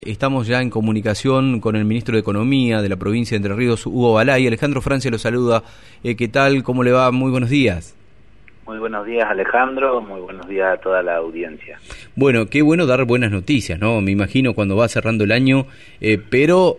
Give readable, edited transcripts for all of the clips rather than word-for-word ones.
Estamos ya en comunicación con el ministro de Economía de la provincia de Entre Ríos, Hugo Balay. Alejandro Francia lo saluda. ¿Qué tal? ¿Cómo le va? Muy buenos días. Muy buenos días, Alejandro. Muy buenos días a toda la audiencia. Bueno, qué bueno dar buenas noticias, ¿no? Me imagino cuando va cerrando el año, pero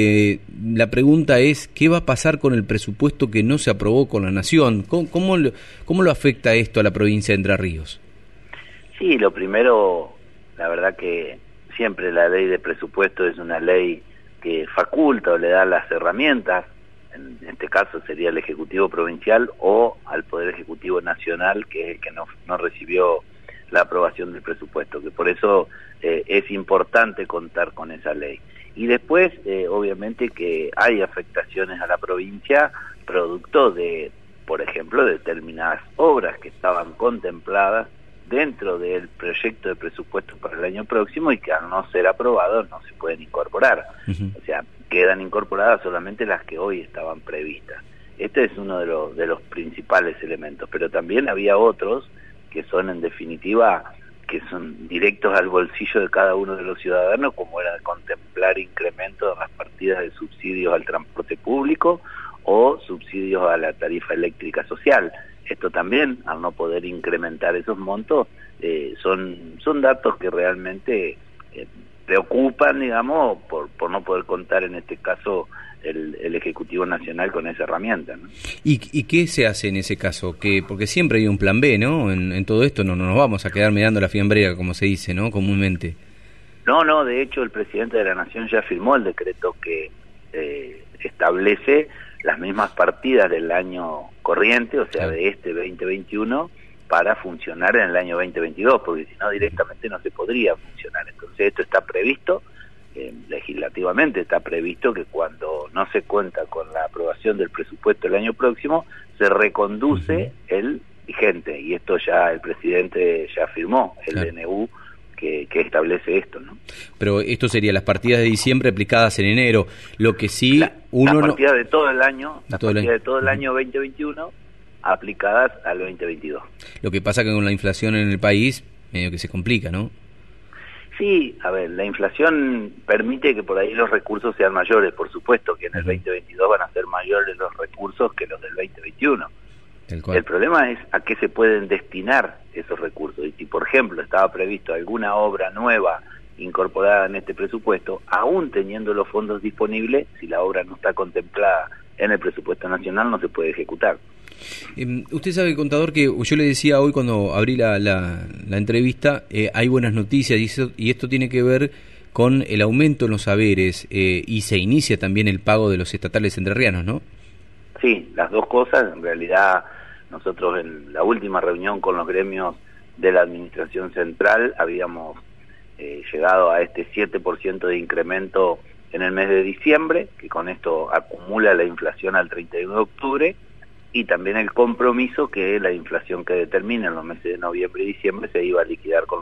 la pregunta es, ¿qué va a pasar con el presupuesto que no se aprobó con la Nación? ¿Cómo lo afecta esto a la provincia de Entre Ríos? Sí, lo primero, la verdad que siempre la ley de presupuesto es una ley que faculta o le da las herramientas, en este caso sería el Ejecutivo Provincial o al Poder Ejecutivo Nacional, que es el que no recibió la aprobación del presupuesto, que por eso es importante contar con esa ley. Y después, obviamente que hay afectaciones a la provincia producto de, por ejemplo, determinadas obras que estaban contempladas dentro del proyecto de presupuesto para el año próximo y que al no ser aprobados no se pueden incorporar. O sea, quedan incorporadas solamente las que hoy estaban previstas. Este es uno de los principales elementos, pero también había otros que son en definitiva, que son directos al bolsillo de cada uno de los ciudadanos, como era contemplar incrementos en las partidas de subsidios al transporte público o subsidios a la tarifa eléctrica social. Esto también, al no poder incrementar esos montos, son datos que realmente preocupan, digamos, por no poder contar en este caso el Ejecutivo Nacional con esa herramienta, ¿no? ¿Y qué se hace en ese caso? Porque siempre hay un plan B, ¿no? En todo esto no nos vamos a quedar mirando la fiambrera, como se dice, ¿no? Comúnmente. No, de hecho el presidente de la Nación ya firmó el decreto que establece las mismas partidas del año corriente, o sea, de este 2021, para funcionar en el año 2022, porque si no directamente no se podría funcionar. Entonces esto está previsto, legislativamente está previsto que cuando no se cuenta con la aprobación del presupuesto el año próximo, se reconduce el vigente, y esto ya el presidente ya firmó, el DNU, que establece esto, ¿no? Pero esto sería las partidas de diciembre aplicadas en enero, lo que sí las partidas de todo el año, las partidas de todo el año 2021 aplicadas al 2022. Lo que pasa que con la inflación en el país medio que se complica, ¿no? Sí, a ver, la inflación permite que por ahí los recursos sean mayores, por supuesto que en el 2022 van a ser mayores los recursos que los del 2021. El problema es a qué se pueden destinar esos recursos. Y si, por ejemplo, estaba previsto alguna obra nueva incorporada en este presupuesto, aún teniendo los fondos disponibles, si la obra no está contemplada en el presupuesto nacional, no se puede ejecutar. Usted sabe, contador, que yo le decía hoy cuando abrí la entrevista, hay buenas noticias y esto tiene que ver con el aumento en los saberes y se inicia también el pago de los estatales entrerrianos, ¿no? Sí, las dos cosas. En realidad, nosotros en la última reunión con los gremios de la Administración Central habíamos llegado a este 7% de incremento en el mes de diciembre, que con esto acumula la inflación al 31 de octubre, y también el compromiso que la inflación que determina en los meses de noviembre y diciembre se iba a liquidar con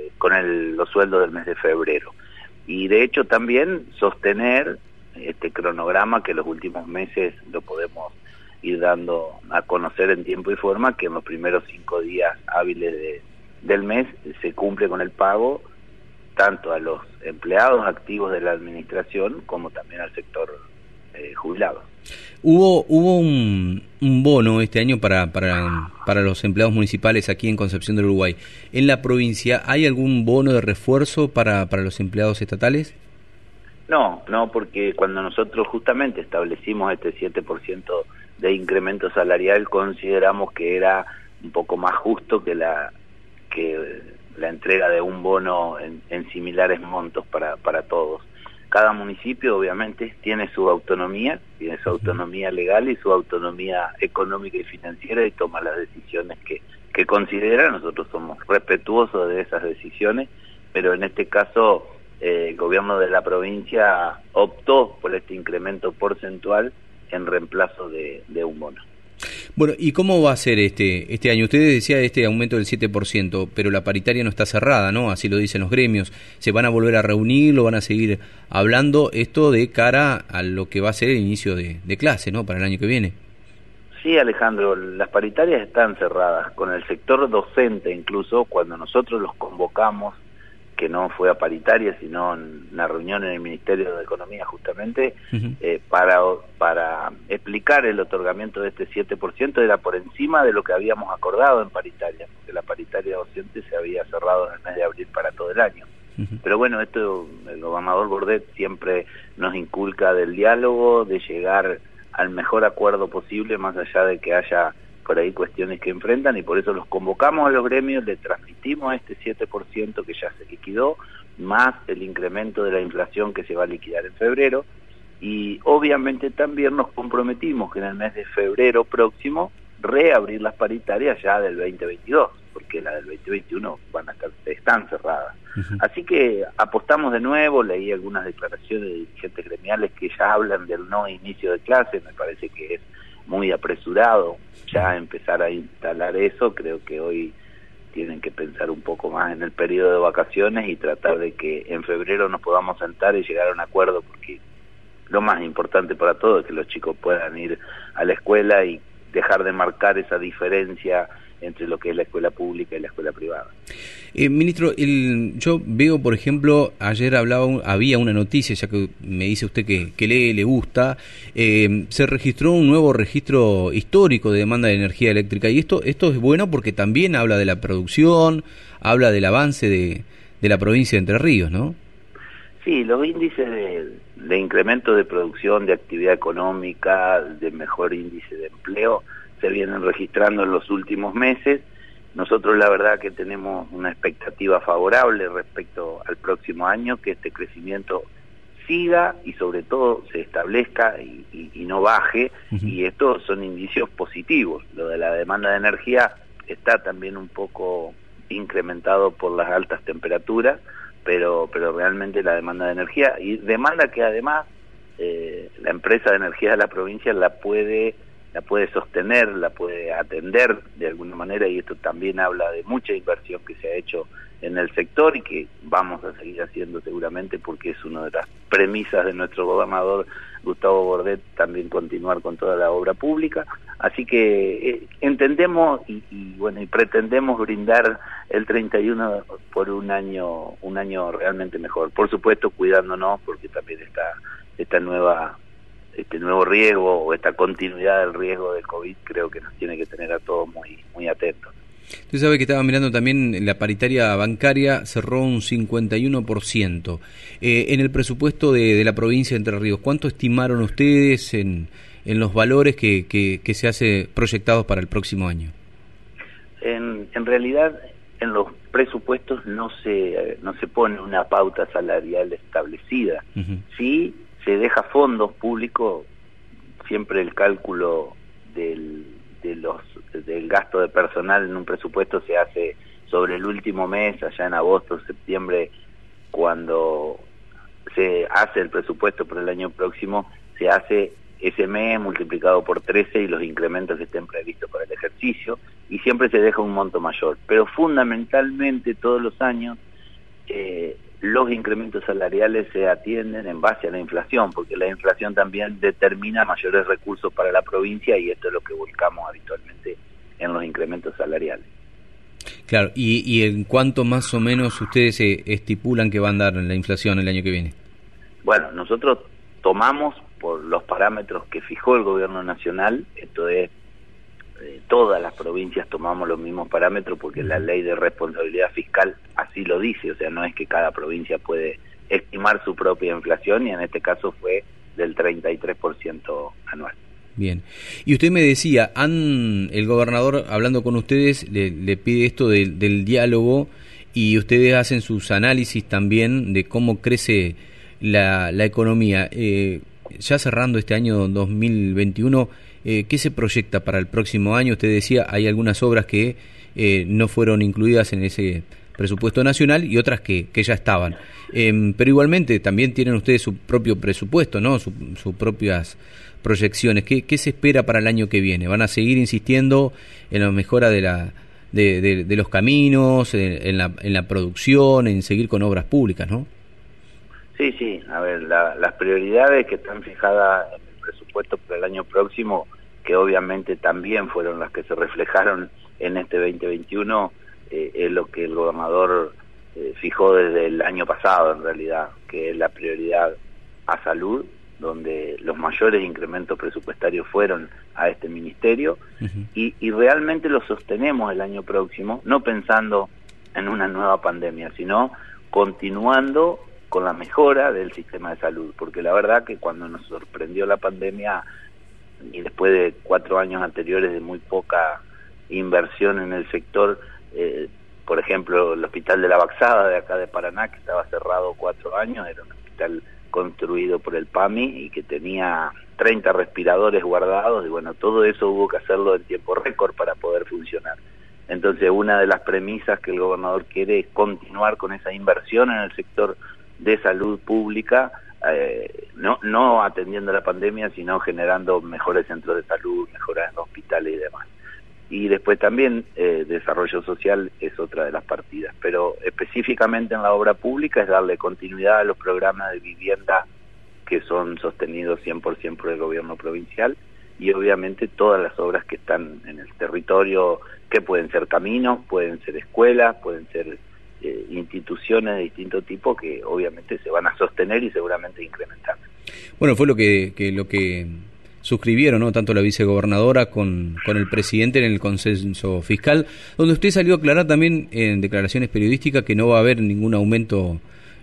los sueldos del mes de febrero. Y de hecho también sostener este cronograma que los últimos meses lo podemos ir dando a conocer en tiempo y forma, que en los primeros 5 días hábiles del mes se cumple con el pago tanto a los empleados activos de la administración como también al sector jubilado. Hubo un bono este año para los empleados municipales aquí en Concepción del Uruguay. ¿En la provincia hay algún bono de refuerzo para los empleados estatales? No, porque cuando nosotros justamente establecimos este 7% de incremento salarial, consideramos que era un poco más justo que la entrega de un bono en similares montos para todos. Cada municipio obviamente tiene su autonomía legal y su autonomía económica y financiera, y toma las decisiones que considera. Nosotros somos respetuosos de esas decisiones, pero en este caso el gobierno de la provincia optó por este incremento porcentual en reemplazo de un bono. Bueno, ¿y cómo va a ser este año? Ustedes decían este aumento del 7%, pero la paritaria no está cerrada, ¿no? Así lo dicen los gremios. ¿Se van a volver a reunir, lo van a seguir hablando? Esto de cara a lo que va a ser el inicio de clase, ¿no? Para el año que viene. Sí, Alejandro, las paritarias están cerradas. Con el sector docente incluso, cuando nosotros los convocamos que no fue a paritaria, sino en una reunión en el Ministerio de Economía justamente, para explicar el otorgamiento de este 7%, era por encima de lo que habíamos acordado en paritaria, porque la paritaria docente se había cerrado en el mes de abril para todo el año. Pero bueno, esto el gobernador Bordet siempre nos inculca del diálogo, de llegar al mejor acuerdo posible, más allá de que haya por ahí cuestiones que enfrentan, y por eso los convocamos a los gremios, le transmitimos este 7% que ya se liquidó, más el incremento de la inflación que se va a liquidar en febrero, y obviamente también nos comprometimos que en el mes de febrero próximo reabrir las paritarias ya del 2022, porque las del 2021 están cerradas. Así que apostamos de nuevo, leí algunas declaraciones de dirigentes gremiales que ya hablan del no inicio de clases, me parece que es muy apresurado ya empezar a instalar eso. Creo que hoy tienen que pensar un poco más en el periodo de vacaciones y tratar de que en febrero nos podamos sentar y llegar a un acuerdo, porque lo más importante para todos es que los chicos puedan ir a la escuela y dejar de marcar esa diferencia entre lo que es la escuela pública y la escuela privada. Ministro, yo veo, por ejemplo, ayer había una noticia, ya que me dice usted que le gusta, se registró un nuevo registro histórico de demanda de energía eléctrica, y esto es bueno porque también habla de la producción, habla del avance de la provincia de Entre Ríos, ¿no? Sí, los índices de incremento de producción, de actividad económica, de mejor índice de empleo, se vienen registrando en los últimos meses. Nosotros la verdad que tenemos una expectativa favorable respecto al próximo año, que este crecimiento siga y sobre todo se establezca y no baje, y estos son indicios positivos. Lo de la demanda de energía está también un poco incrementado por las altas temperaturas, pero realmente la demanda de energía, y demanda que además la empresa de energía de la provincia la puede sostener, la puede atender de alguna manera, y esto también habla de mucha inversión que se ha hecho en el sector y que vamos a seguir haciendo seguramente, porque es una de las premisas de nuestro gobernador Gustavo Bordet, también continuar con toda la obra pública. Así que entendemos y pretendemos brindar el 31 por un año realmente mejor. Por supuesto, cuidándonos, porque también está este nuevo riesgo o esta continuidad del riesgo del COVID, creo que nos tiene que tener a todos muy atentos. Usted sabe que estaba mirando también la paritaria bancaria, cerró un 51%. En el presupuesto de la provincia de Entre Ríos, ¿cuánto estimaron ustedes en los valores que se hace proyectados para el próximo año? En realidad, en los presupuestos no se pone una pauta salarial establecida. Sí se deja fondos públicos, siempre el cálculo del gasto de personal en un presupuesto se hace sobre el último mes, allá en agosto, septiembre, cuando se hace el presupuesto por el año próximo, se hace ese mes multiplicado por 13 y los incrementos que estén previstos para el ejercicio, y siempre se deja un monto mayor, pero fundamentalmente todos los años los incrementos salariales se atienden en base a la inflación, porque la inflación también determina mayores recursos para la provincia, y esto es lo que buscamos habitualmente en los incrementos salariales. Claro, ¿y en cuánto más o menos ustedes estipulan que va a andar la inflación el año que viene? Bueno, nosotros tomamos por los parámetros que fijó el gobierno nacional, esto es, todas las provincias tomamos los mismos parámetros porque la ley de responsabilidad fiscal así lo dice, o sea, no es que cada provincia puede estimar su propia inflación, y en este caso fue del 33% anual. Bien. Y usted me decía, el gobernador hablando con ustedes le pide esto del diálogo, y ustedes hacen sus análisis también de cómo crece la economía. Ya cerrando este año 2021, ¿qué se proyecta para el próximo año? Usted decía, hay algunas obras que no fueron incluidas en ese presupuesto nacional y otras que ya estaban. Pero igualmente también tienen ustedes su propio presupuesto, ¿no? Sus propias proyecciones. ¿Qué se espera para el año que viene? ¿Van a seguir insistiendo en la mejora de los caminos, en la producción, en seguir con obras públicas, no? Sí, a ver, las prioridades que están fijadas en el presupuesto para el año próximo, que obviamente también fueron las que se reflejaron en este 2021, es lo que el gobernador fijó desde el año pasado, en realidad, que es la prioridad a salud, donde los mayores incrementos presupuestarios fueron a este ministerio, y realmente lo sostenemos el año próximo, no pensando en una nueva pandemia, sino continuando con la mejora del sistema de salud, porque la verdad que cuando nos sorprendió la pandemia, y después de 4 años anteriores de muy poca inversión en el sector, por ejemplo, el Hospital de la Baxada de acá de Paraná, que estaba cerrado 4 años, era un hospital construido por el PAMI y que tenía 30 respiradores guardados, y bueno, todo eso hubo que hacerlo en tiempo récord para poder funcionar. Entonces, una de las premisas que el gobernador quiere es continuar con esa inversión en el sector de salud pública, no atendiendo la pandemia, sino generando mejores centros de salud, mejoras en hospitales y demás. Y después también desarrollo social es otra de las partidas, pero específicamente en la obra pública es darle continuidad a los programas de vivienda que son sostenidos 100% por el gobierno provincial, y obviamente todas las obras que están en el territorio, que pueden ser caminos, pueden ser escuelas, pueden ser instituciones de distinto tipo, que obviamente se van a sostener y seguramente incrementar. Bueno, fue lo que suscribieron, ¿no?, tanto la vicegobernadora con el presidente en el consenso fiscal, donde usted salió a aclarar también en declaraciones periodísticas que no va a haber ningún aumento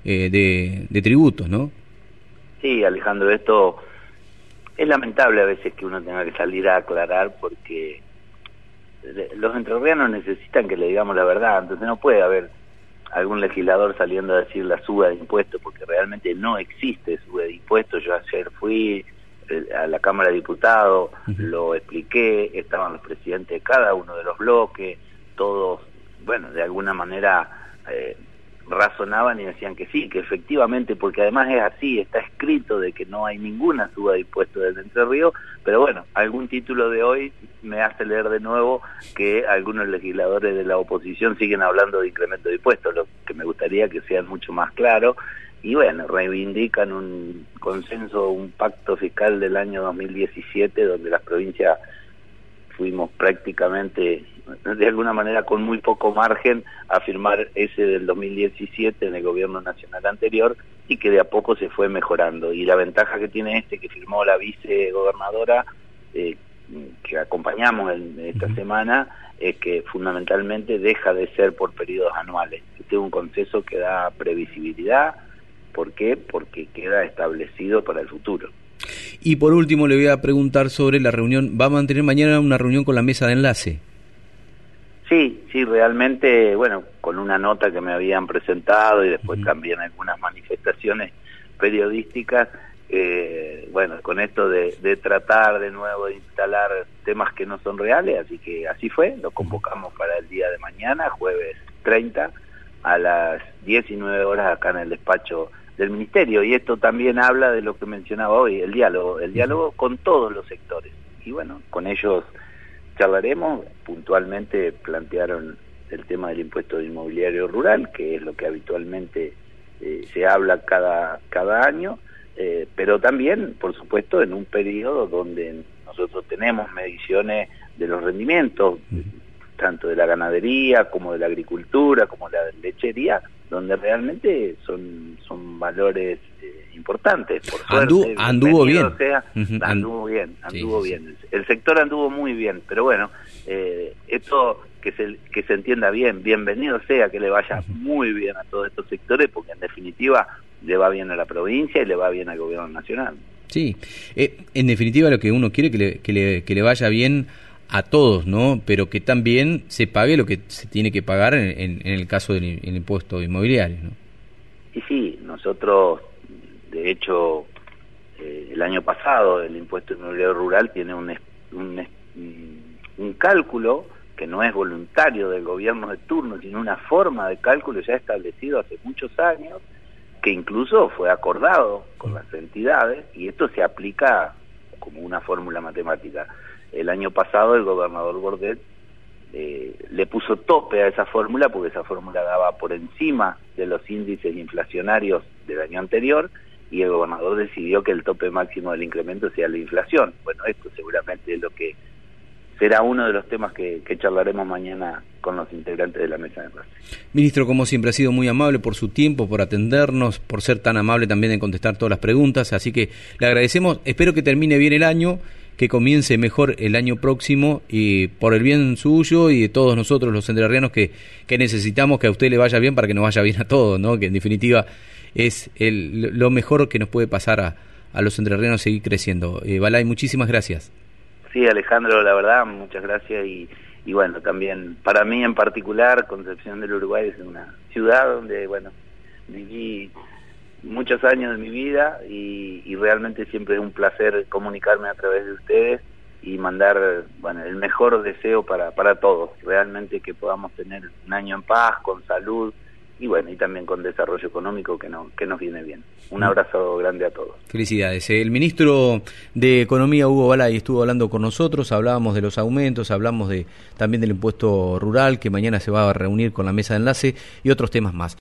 de tributos, ¿no? Sí, Alejandro, esto es lamentable a veces que uno tenga que salir a aclarar, porque los entrerrianos necesitan que le digamos la verdad, entonces no puede haber algún legislador saliendo a decir la suba de impuestos, porque realmente no existe suba de impuestos. Yo ayer fui a la Cámara de Diputados, lo expliqué, estaban los presidentes de cada uno de los bloques, todos, bueno, de alguna manera razonaban y decían que sí, que efectivamente, porque además es así, está escrito de que no hay ninguna suba de impuestos desde Entre Ríos, pero bueno, algún título de hoy me hace leer de nuevo que algunos legisladores de la oposición siguen hablando de incremento de impuestos, lo que me gustaría que sean mucho más claros, y bueno, reivindican un consenso, un pacto fiscal del año 2017, donde las provincias fuimos prácticamente, de alguna manera con muy poco margen, a firmar ese del 2017 en el gobierno nacional anterior, y que de a poco se fue mejorando. Y la ventaja que tiene este que firmó la vicegobernadora, que acompañamos en esta semana, es que fundamentalmente deja de ser por periodos anuales. Este es un consenso que da previsibilidad. ¿Por qué? Porque queda establecido para el futuro. Y por último le voy a preguntar sobre la reunión. ¿Va a mantener mañana una reunión con la mesa de enlace? Sí, realmente, bueno, con una nota que me habían presentado y después también algunas manifestaciones periodísticas, bueno, con esto de tratar de nuevo de instalar temas que no son reales, así que así fue, lo convocamos para el día de mañana, jueves 30, a las 19 horas acá en el despacho del Ministerio, y esto también habla de lo que mencionaba hoy, el diálogo con todos los sectores, y bueno, con ellos charlaremos. Puntualmente plantearon el tema del impuesto de inmobiliario rural, que es lo que habitualmente se habla cada año, pero también, por supuesto, en un periodo donde nosotros tenemos mediciones de los rendimientos, tanto de la ganadería como de la agricultura, como de la lechería, donde realmente son valores importantes. Por suerte, anduvo bien. Anduvo bien. El sector anduvo muy bien, pero bueno, esto que se entienda bien, bienvenido sea que le vaya muy bien a todos estos sectores, porque en definitiva le va bien a la provincia y le va bien al gobierno nacional. Sí, en definitiva lo que uno quiere que le vaya bien a todos, ¿no? Pero que también se pague lo que se tiene que pagar en el caso del impuesto inmobiliario, ¿no? Y sí, nosotros, de hecho, el año pasado el impuesto inmobiliario rural tiene un cálculo que no es voluntario del gobierno de turno, sino una forma de cálculo ya establecido hace muchos años, que incluso fue acordado con las entidades, y esto se aplica como una fórmula matemática. El año pasado el gobernador Bordet le puso tope a esa fórmula, porque esa fórmula daba por encima de los índices inflacionarios del año anterior, y el gobernador decidió que el tope máximo del incremento sea la inflación. Bueno, esto seguramente es lo que será uno de los temas que charlaremos mañana con los integrantes de la mesa de enlace. Ministro, como siempre, ha sido muy amable por su tiempo, por atendernos, por ser tan amable también en contestar todas las preguntas, así que le agradecemos. Espero que termine bien el año, que comience mejor el año próximo, y por el bien suyo y de todos nosotros los entrerrianos que necesitamos que a usted le vaya bien para que nos vaya bien a todos, ¿no? Que en definitiva es lo mejor que nos puede pasar a los entrerrianos, seguir creciendo. Balay, muchísimas gracias. Sí, Alejandro, la verdad, muchas gracias y bueno, también para mí en particular, Concepción del Uruguay es una ciudad donde, bueno, viví muchos años de mi vida y realmente siempre es un placer comunicarme a través de ustedes y mandar, bueno, el mejor deseo para todos, realmente que podamos tener un año en paz, con salud y bueno, y también con desarrollo económico que nos viene bien. Un abrazo grande a todos. Felicidades. El ministro de Economía, Hugo Balay, estuvo hablando con nosotros, hablábamos de los aumentos, hablamos también del impuesto rural, que mañana se va a reunir con la mesa de enlace y otros temas más.